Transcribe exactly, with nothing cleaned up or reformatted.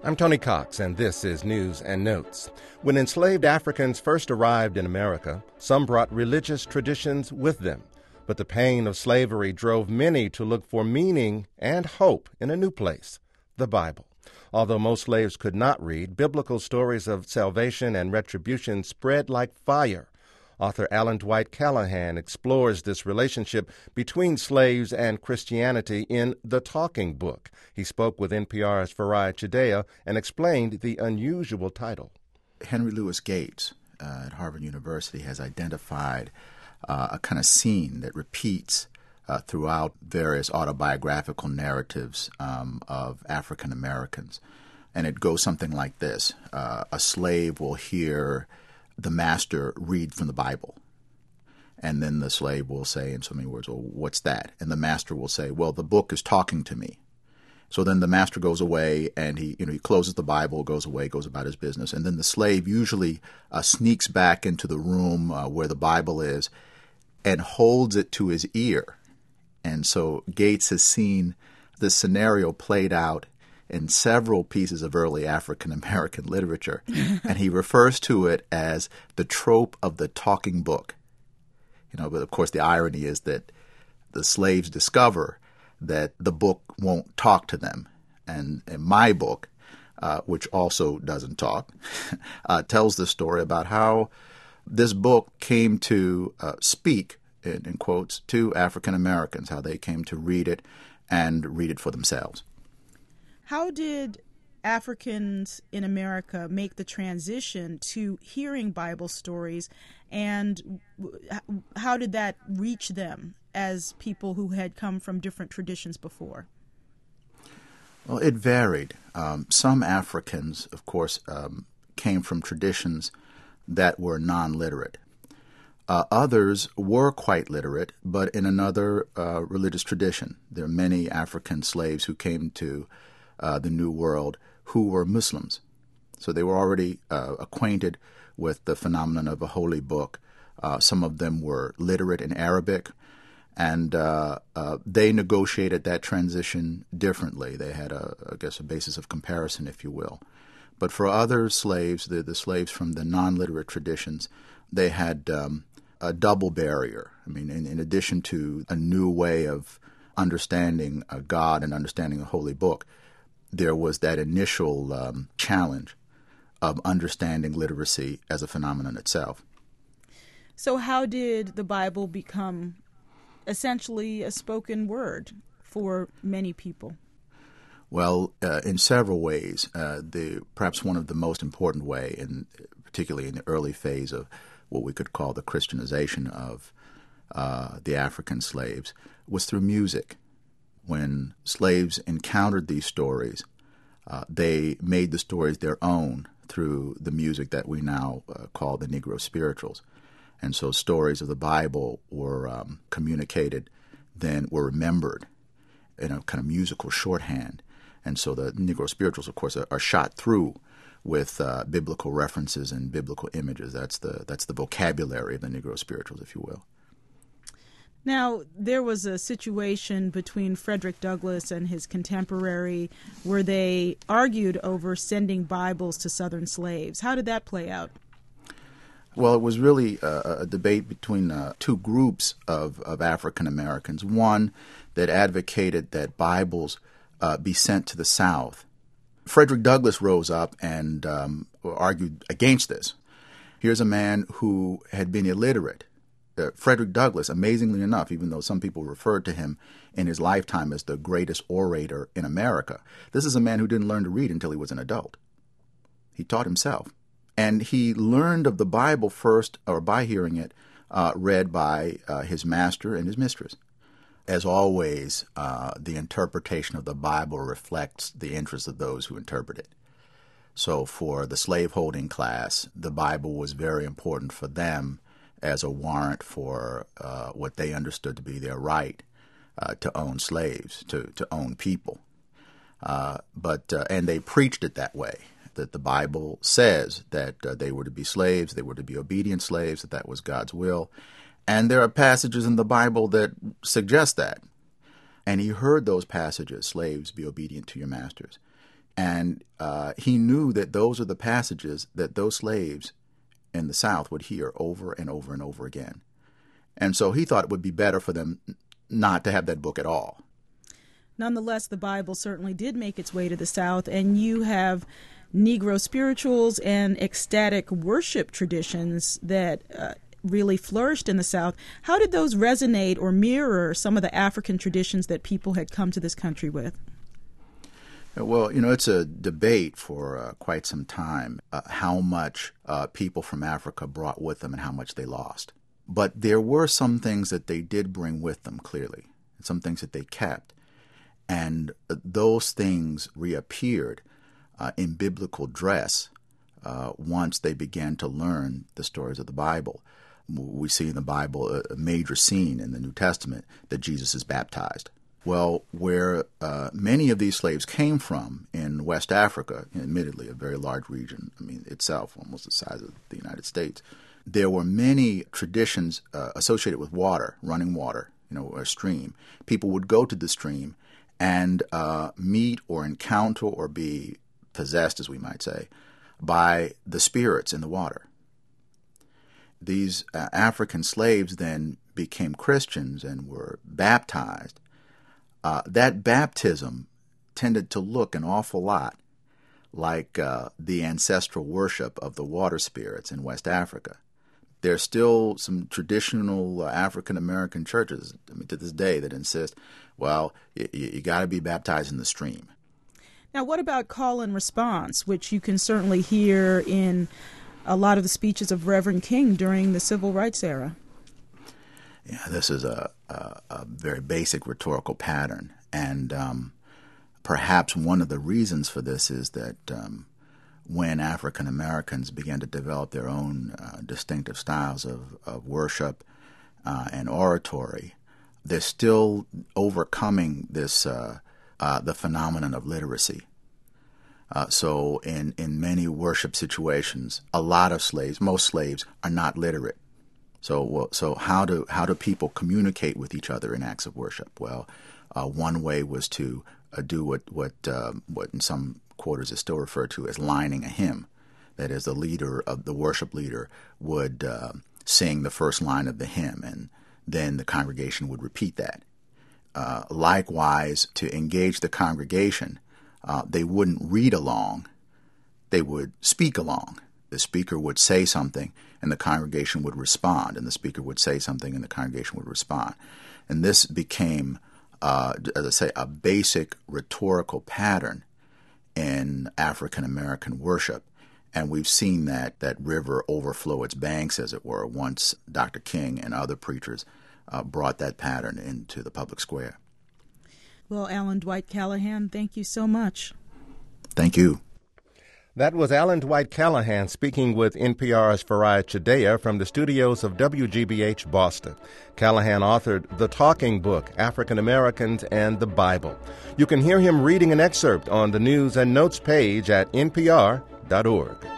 I'm Tony Cox, and this is News and Notes. When enslaved Africans first arrived in America, some brought religious traditions with them. But the pain of slavery drove many to look for meaning and hope in a new place, the Bible. Although most slaves could not read, biblical stories of salvation and retribution spread like fire. Author Alan Dwight Callahan explores this relationship between slaves and Christianity in The Talking Book. He spoke with N P R's Farai Chideya and explained the unusual title. Henry Louis Gates uh, at Harvard University has identified uh, a kind of scene that repeats uh, throughout various autobiographical narratives um, of African Americans. And it goes something like this. Uh, a slave will hear the master read from the Bible. And then the slave will say in so many words, well, what's that? And the master will say, well, the book is talking to me. So then the master goes away and he, you know, he closes the Bible, goes away, goes about his business. And then the slave usually uh, sneaks back into the room uh, where the Bible is and holds it to his ear. And so Gates has seen this scenario played out in several pieces of early African-American literature, and he refers to it as the trope of the talking book. You know, but of course the irony is that the slaves discover that the book won't talk to them. And in my book, uh, which also doesn't talk, uh, tells the story about how this book came to uh, speak, in, in quotes, to African-Americans, how they came to read it and read it for themselves. How did Africans in America make the transition to hearing Bible stories, and how did that reach them as people who had come from different traditions before? Well, it varied. Um, some Africans, of course, um, came from traditions that were non-literate. Uh, others were quite literate, but in another uh, religious tradition. There are many African slaves who came to Uh, the New World, who were Muslims. So they were already uh, acquainted with the phenomenon of a holy book. Uh, some of them were literate in Arabic, and uh, uh, they negotiated that transition differently. They had, a, I guess, a basis of comparison, if you will. But for other slaves, the, the slaves from the non-literate traditions, they had um, a double barrier. I mean, in, in addition to a new way of understanding uh, God and understanding a holy book, there was that initial um, challenge of understanding literacy as a phenomenon itself. So how did the Bible become essentially a spoken word for many people? Well, uh, in several ways. Uh, the perhaps one of the most important way, in, particularly in the early phase of what we could call the Christianization of uh, the African slaves, was through music. When slaves encountered these stories, uh, they made the stories their own through the music that we now uh, call the Negro spirituals. And so stories of the Bible were um, communicated, then were remembered in a kind of musical shorthand. And so the Negro spirituals, of course, are, are shot through with uh, biblical references and biblical images. That's the that's the vocabulary of the Negro spirituals, if you will. Now, there was a situation between Frederick Douglass and his contemporary where they argued over sending Bibles to Southern slaves. How did that play out? Well, it was really a, a debate between uh, two groups of, of African Americans. One that advocated that Bibles uh, be sent to the South. Frederick Douglass rose up and um, argued against this. Here's a man who had been illiterate. Uh, Frederick Douglass, amazingly enough, even though some people referred to him in his lifetime as the greatest orator in America, this is a man who didn't learn to read until he was an adult. He taught himself. And he learned of the Bible first, or by hearing it, uh, read by uh, his master and his mistress. As always, uh, the interpretation of the Bible reflects the interests of those who interpret it. So for the slaveholding class, the Bible was very important for them as a warrant for uh, what they understood to be their right uh, to own slaves, to, to own people. Uh, but uh, and they preached it that way, that the Bible says that uh, they were to be slaves, they were to be obedient slaves, that that was God's will. And there are passages in the Bible that suggest that. And he heard those passages, slaves, be obedient to your masters. And uh, he knew that those are the passages that those slaves in the South would hear over and over and over again. And so he thought it would be better for them not to have that book at all. Nonetheless, the Bible certainly did make its way to the South, and you have Negro spirituals and ecstatic worship traditions that uh, really flourished in the South. How did those resonate or mirror some of the African traditions that people had come to this country with? Well, you know, it's a debate for uh, quite some time uh, how much uh, people from Africa brought with them and how much they lost. But there were some things that they did bring with them, clearly, and some things that they kept. And those things reappeared uh, in biblical dress uh, once they began to learn the stories of the Bible. We see in the Bible a, a major scene in the New Testament that Jesus is baptized. Well, where uh, many of these slaves came from in West Africa, admittedly a very large region, I mean, itself almost the size of the United States, there were many traditions uh, associated with water, running water, you know, a stream. People would go to the stream and uh, meet or encounter or be possessed, as we might say, by the spirits in the water. These uh, African slaves then became Christians and were baptized. Uh, that baptism tended to look an awful lot like uh, the ancestral worship of the water spirits in West Africa. There's still some traditional uh, African-American churches, I mean, to this day that insist, well, you, you got to be baptized in the stream. Now, what about call and response, which you can certainly hear in a lot of the speeches of Reverend King during the Civil Rights era? Yeah, this is a, a, a very basic rhetorical pattern, and um, perhaps one of the reasons for this is that um, when African Americans began to develop their own uh, distinctive styles of, of worship uh, and oratory, they're still overcoming this uh, uh, the phenomenon of literacy. Uh, so in, in many worship situations, a lot of slaves, most slaves, are not literate. So well, so how do how do people communicate with each other in acts of worship? Well, uh, one way was to uh, do what what uh, what in some quarters is still referred to as lining a hymn. That is, the leader of the worship leader would uh, sing the first line of the hymn, and then the congregation would repeat that. Uh, likewise, to engage the congregation, uh, they wouldn't read along; they would speak along. The speaker would say something, and the congregation would respond, and the speaker would say something, and the congregation would respond. And this became, uh, as I say, a basic rhetorical pattern in African-American worship. And we've seen that, that river overflow its banks, as it were, once Doctor King and other preachers uh, brought that pattern into the public square. Well, Alan Dwight Callahan, thank you so much. Thank you. That was Alan Dwight Callahan speaking with N P R's Farai Chideya from the studios of W G B H Boston. Callahan authored The Talking Book, African Americans and the Bible. You can hear him reading an excerpt on the News and Notes page at N P R dot org.